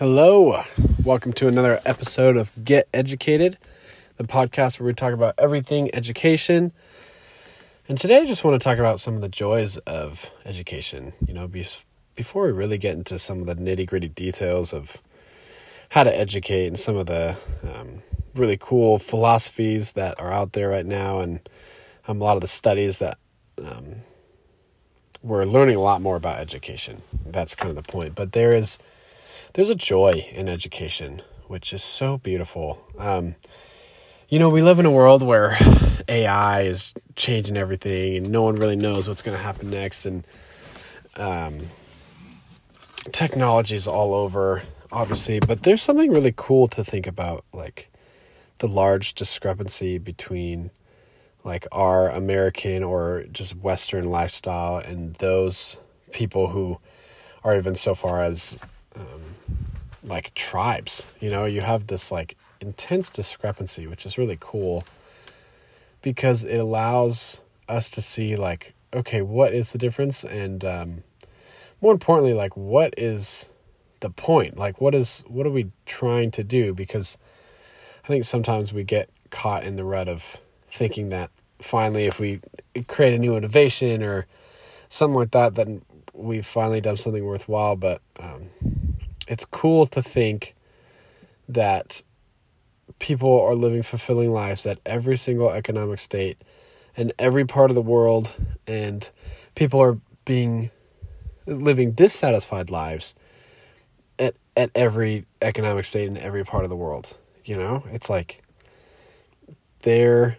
Hello, welcome to another episode of Get Educated, the podcast where we talk about everything education. And today I just want to talk about some of the joys of education. Before we really get into some of the nitty-gritty details of how to educate and some of the really cool philosophies that are out there right now, and a lot of the studies that we're learning a lot more about education. That's kind of the point. But there's a joy in education, which is so beautiful. We live in a world where AI is changing everything and no one really knows what's going to happen next. And technology is all over, obviously. But there's something really cool to think about, like the large discrepancy between like our American or just Western lifestyle and those people who are even so far as like tribes. You have this like intense discrepancy, which is really cool because it allows us to see like, okay, what is the difference? And more importantly, like what is the point? Like what are we trying to do? Because I think sometimes we get caught in the rut of thinking that finally if we create a new innovation or something like that, then we've finally done something worthwhile. But it's cool to think that people are living fulfilling lives at every single economic state in every part of the world, and people are living dissatisfied lives at every economic state in every part of the world. It's like there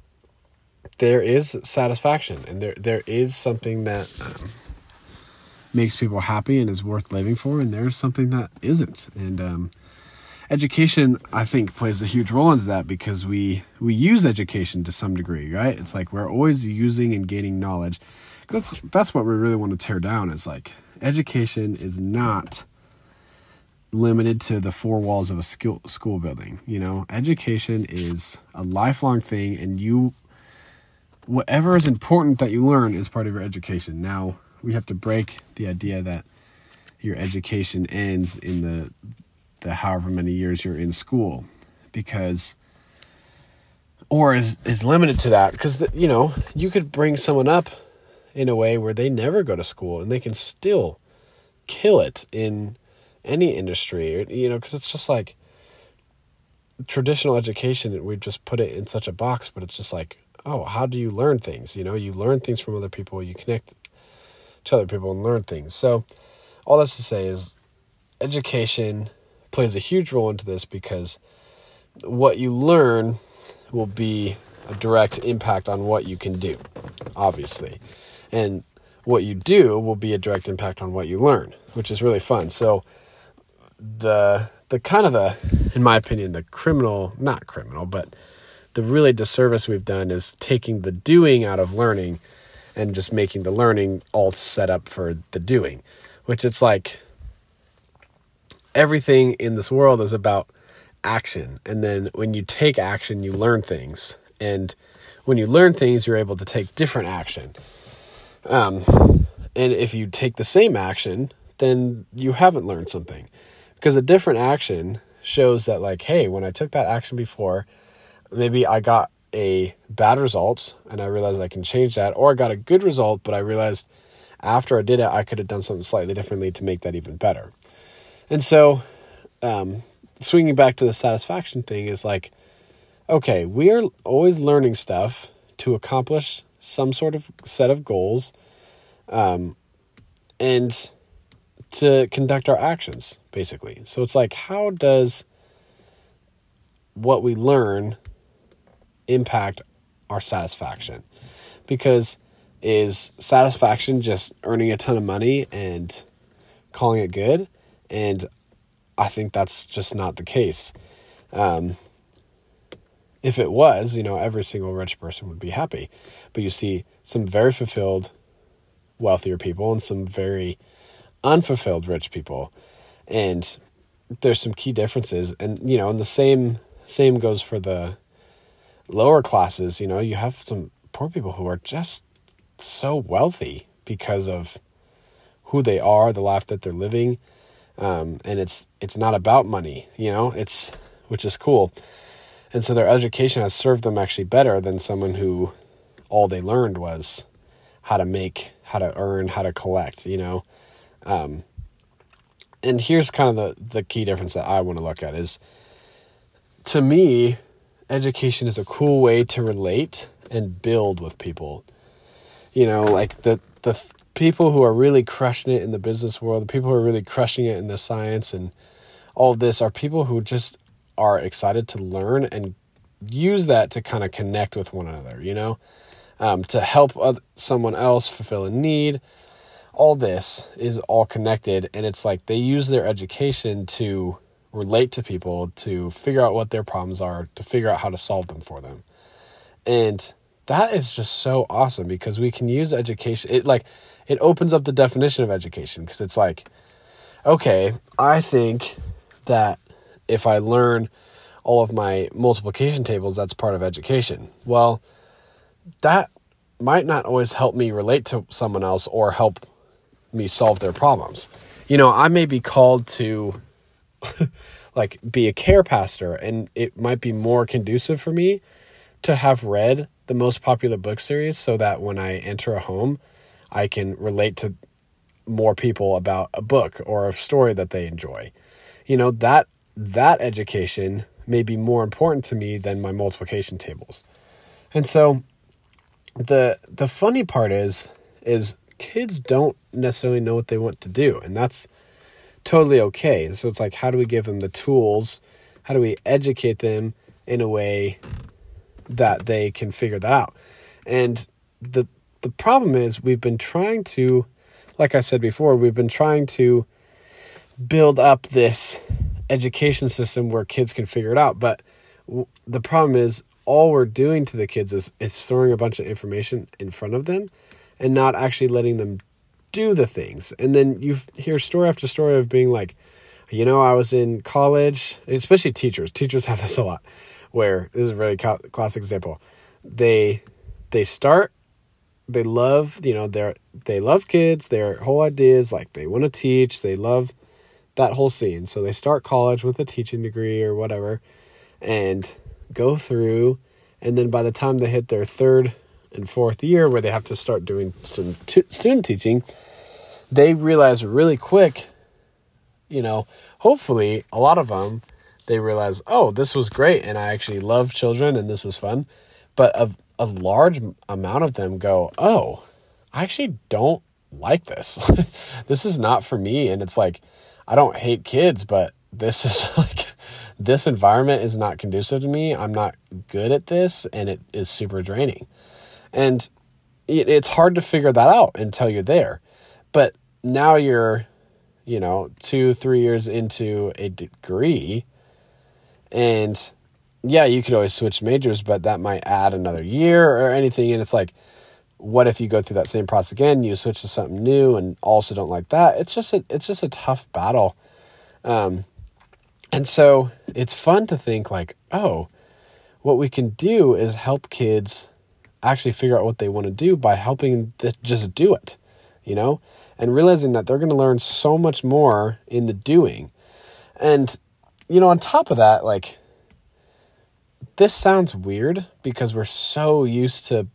is satisfaction, and there is something that makes people happy and is worth living for, and there's something that isn't. And education, I think, plays a huge role into that because we use education to some degree, right? It's like we're always using and gaining knowledge. That's what we really want to tear down, is like education is not limited to the four walls of a school building. Education is a lifelong thing, and whatever is important that you learn is part of your education. Now, we have to break the idea that your education ends in the however many years you're in school, or is limited to that, because you could bring someone up in a way where they never go to school and they can still kill it in any industry, because it's just like traditional education. We've just put it in such a box, but it's just like, oh, how do you learn things? You learn things from other people, you connect to other people and learn things. So all that's to say is education plays a huge role into this, because what you learn will be a direct impact on what you can do, obviously. And what you do will be a direct impact on what you learn, which is really fun. So the in my opinion, not criminal, but the really disservice we've done is taking the doing out of learning and just making the learning all set up for the doing, which it's like everything in this world is about action. And then when you take action, you learn things. And when you learn things, you're able to take different action. And if you take the same action, then you haven't learned something, because a different action shows that like, hey, when I took that action before, maybe I got a bad result and I realized I can change that, or I got a good result, but I realized after I did it, I could have done something slightly differently to make that even better. And so, swinging back to the satisfaction thing is like, okay, we are always learning stuff to accomplish some sort of set of goals, and to conduct our actions, basically. So it's like, how does what we learn impact our satisfaction? Because is satisfaction just earning a ton of money and calling it good? And I think that's just not the case. If it was, every single rich person would be happy. But you see some very fulfilled, wealthier people and some very unfulfilled rich people. And there's some key differences. And, and the same goes for the lower classes. You have some poor people who are just so wealthy because of who they are, the life that they're living. And it's not about money, which is cool. And so their education has served them actually better than someone who all they learned was how to make, how to earn, how to collect, And here's kind of the key difference that I want to look at is, to me, education is a cool way to relate and build with people. Like the people who are really crushing it in the business world, the people who are really crushing it in the science and all of this are people who just are excited to learn and use that to kind of connect with one another, to help someone else fulfill a need. All this is all connected, and it's like they use their education to relate to people, to figure out what their problems are, to figure out how to solve them for them. And that is just so awesome because we can use education. It opens up the definition of education because it's like, okay, I think that if I learn all of my multiplication tables, that's part of education. Well, that might not always help me relate to someone else or help me solve their problems. I may be called to be a care pastor, and it might be more conducive for me to have read the most popular book series so that when I enter a home, I can relate to more people about a book or a story that they enjoy. That education may be more important to me than my multiplication tables. And so the funny part is kids don't necessarily know what they want to do, and that's totally okay. So it's like, how do we give them the tools? How do we educate them in a way that they can figure that out? And the problem is we've been trying to, like I said before, we've been trying to build up this education system where kids can figure it out. But the problem is all we're doing to the kids is throwing a bunch of information in front of them and not actually letting them do the things. And then you hear story after story of being like, I was in college, especially teachers. Teachers have this a lot, where this is a really classic example. They love, they love kids. Their whole idea is like they want to teach. They love that whole scene. So they start college with a teaching degree or whatever and go through. And then by the time they hit their third and fourth year where they have to start doing some student teaching, they realize really quick, hopefully a lot of them, they realize, oh, this was great and I actually love children and this is fun. But a large amount of them go, oh, I actually don't like this. This is not for me. And it's like, I don't hate kids, but this is like, this environment is not conducive to me. I'm not good at this, and it is super draining. And it's hard to figure that out until you're there. But now you're, 2-3 years into a degree, and yeah, you could always switch majors, but that might add another year or anything. And it's like, what if you go through that same process again, you switch to something new and also don't like that? It's just a tough battle. And so it's fun to think like, oh, what we can do is help kids actually figure out what they want to do by helping them just do it, and realizing that they're going to learn so much more in the doing. And, on top of that, like, this sounds weird because we're so used to,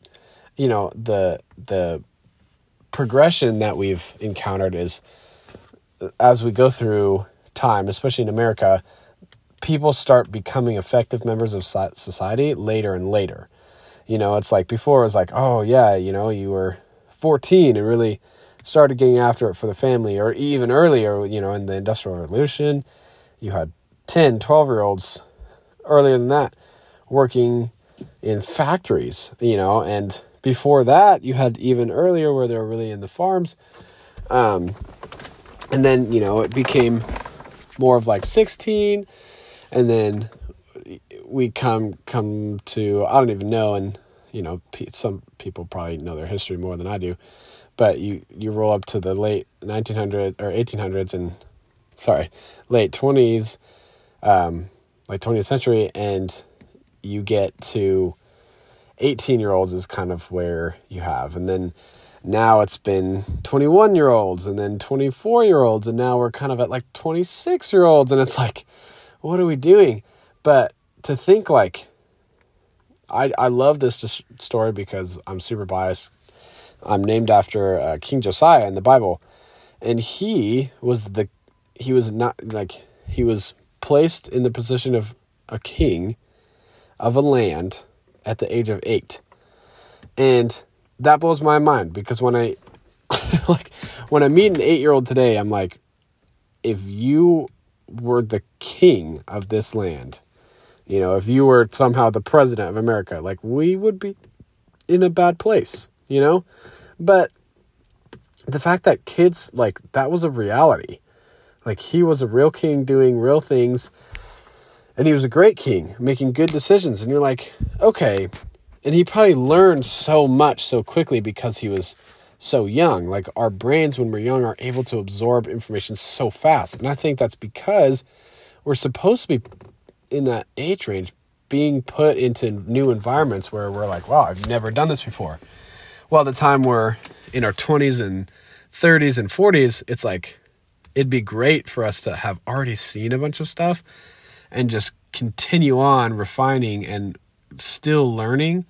the progression that we've encountered is as we go through time, especially in America, people start becoming effective members of society later and later. It's like before it was like, oh yeah, you were 14 and really started getting after it for the family, or even earlier, in the Industrial Revolution, you had 10, 12-year-olds earlier than that working in factories, and before that you had even earlier where they were really in the farms. And then, it became more of like 16, and then we come to, I don't even know, and, some people probably know their history more than I do, but you roll up to the late 1900s or 1800s and, late 20s, like 20th century, and you get to 18-year-olds is kind of where you have. And then now it's been 21-year-olds and then 24-year-olds, and now we're kind of at like 26-year-olds, and it's like, what are we doing? But to think like, I love this story because I'm super biased. I'm named after King Josiah in the Bible, and he was placed in the position of a king of a land at the age of 8. And that blows my mind, because when I when I meet an 8-year-old today, I'm like, if you were the king of this land, if you were somehow the president of America, like, we would be in a bad place, But the fact that kids, like, that was a reality. Like, he was a real king doing real things, and he was a great king making good decisions. And you're like, okay. And he probably learned so much so quickly because he was so young. Like, our brains when we're young are able to absorb information so fast. And I think that's because we're supposed to be in that age range being put into new environments where we're like, wow, I've never done this before. Well, the time we're in our 20s and 30s and 40s, it's like, it'd be great for us to have already seen a bunch of stuff and just continue on refining and still learning.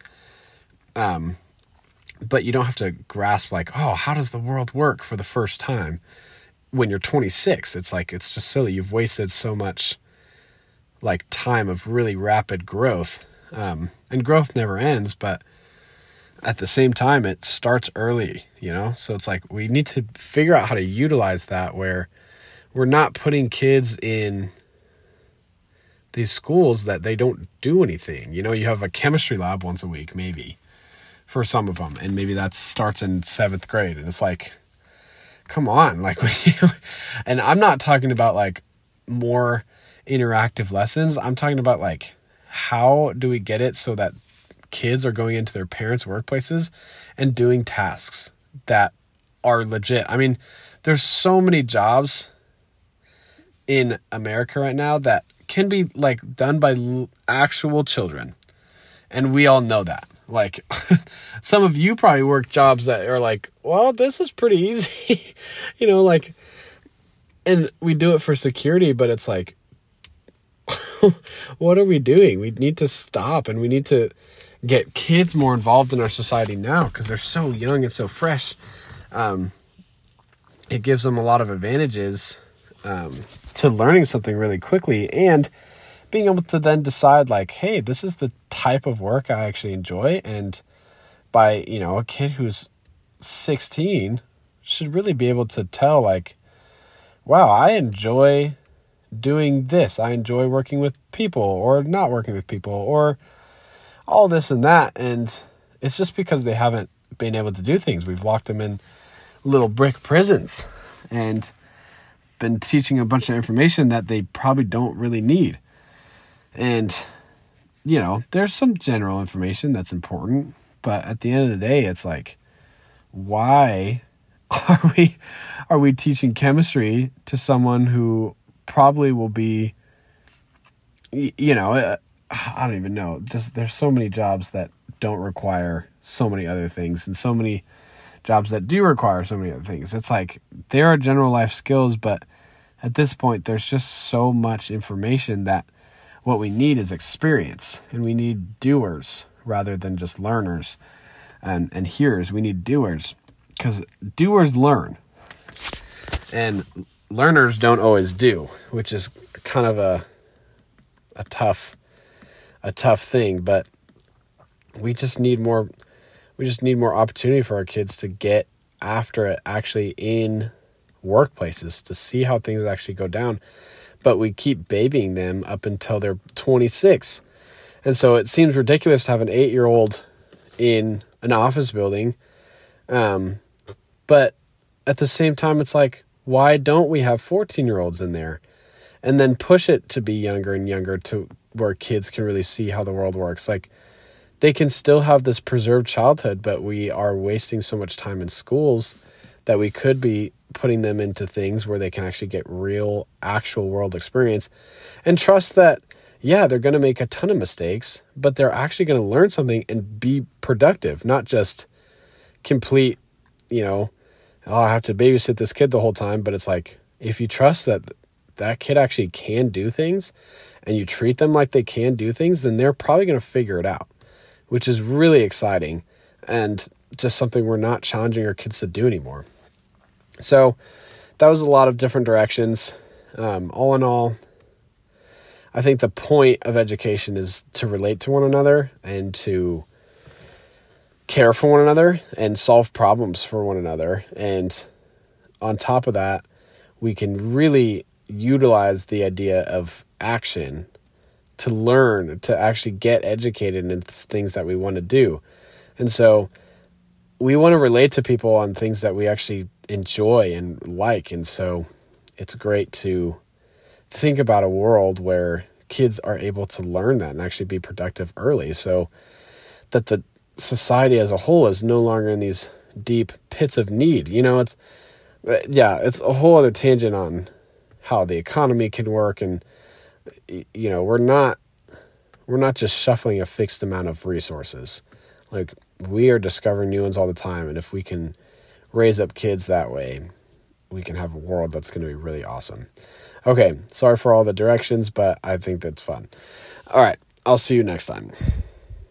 But you don't have to grasp like, oh, how does the world work for the first time when you're 26? It's like, it's just silly. You've wasted so much like time of really rapid growth. And growth never ends, but at the same time, it starts early, So it's like, we need to figure out how to utilize that, where we're not putting kids in these schools that they don't do anything. You have a chemistry lab once a week, maybe, for some of them. And maybe that starts in 7th grade. And it's like, come on. Like, and I'm not talking about like more interactive lessons. I'm talking about like, how do we get it so that kids are going into their parents' workplaces and doing tasks that are legit? I mean, there's so many jobs in America right now that can be like done by actual children. And we all know that. Like, some of you probably work jobs that are like, well, this is pretty easy, like, and we do it for security, but it's like, what are we doing? We need to stop, and we need to get kids more involved in our society now, because they're so young and so fresh. It gives them a lot of advantages to learning something really quickly, and being able to then decide like, hey, this is the type of work I actually enjoy. And by, a kid who's 16 should really be able to tell like, wow, I enjoy doing this. I enjoy working with people or not working with people or all this and that. And it's just because they haven't been able to do things. We've locked them in little brick prisons and been teaching a bunch of information that they probably don't really need. And, there's some general information that's important, but at the end of the day, it's like, why are we teaching chemistry to someone who probably will be, I don't even know. Just there's so many jobs that don't require so many other things, and so many jobs that do require so many other things. It's like, there are general life skills, but at this point, there's just so much information that what we need is experience, and we need doers rather than just learners and hearers. We need doers, because doers learn and learners don't always do, which is kind of a tough thing. But we just need more opportunity for our kids to get after it actually in workplaces, to see how things actually go down. But we keep babying them up until they're 26. And so it seems ridiculous to have an 8-year-old in an office building. But at the same time, it's like, why don't we have 14-year-olds in there? And then push it to be younger and younger, to where kids can really see how the world works. Like, they can still have this preserved childhood, but we are wasting so much time in schools that we could be putting them into things where they can actually get real, actual world experience, and trust that, yeah, they're going to make a ton of mistakes, but they're actually going to learn something and be productive, not just complete, I have to babysit this kid the whole time. But it's like, if you trust that that kid actually can do things and you treat them like they can do things, then they're probably going to figure it out, which is really exciting and just something we're not challenging our kids to do anymore. So that was a lot of different directions. All in all, I think the point of education is to relate to one another and to care for one another and solve problems for one another. And on top of that, we can really utilize the idea of action to learn, to actually get educated in things that we want to do. And so we want to relate to people on things that we actually enjoy and like. And so it's great to think about a world where kids are able to learn that and actually be productive early, so that the society as a whole is no longer in these deep pits of need. It's a whole other tangent on how the economy can work. And, we're not just shuffling a fixed amount of resources. Like, we are discovering new ones all the time. And if we can raise up kids that way, we can have a world that's going to be really awesome. Okay, sorry for all the directions, but I think that's fun. All right, I'll see you next time.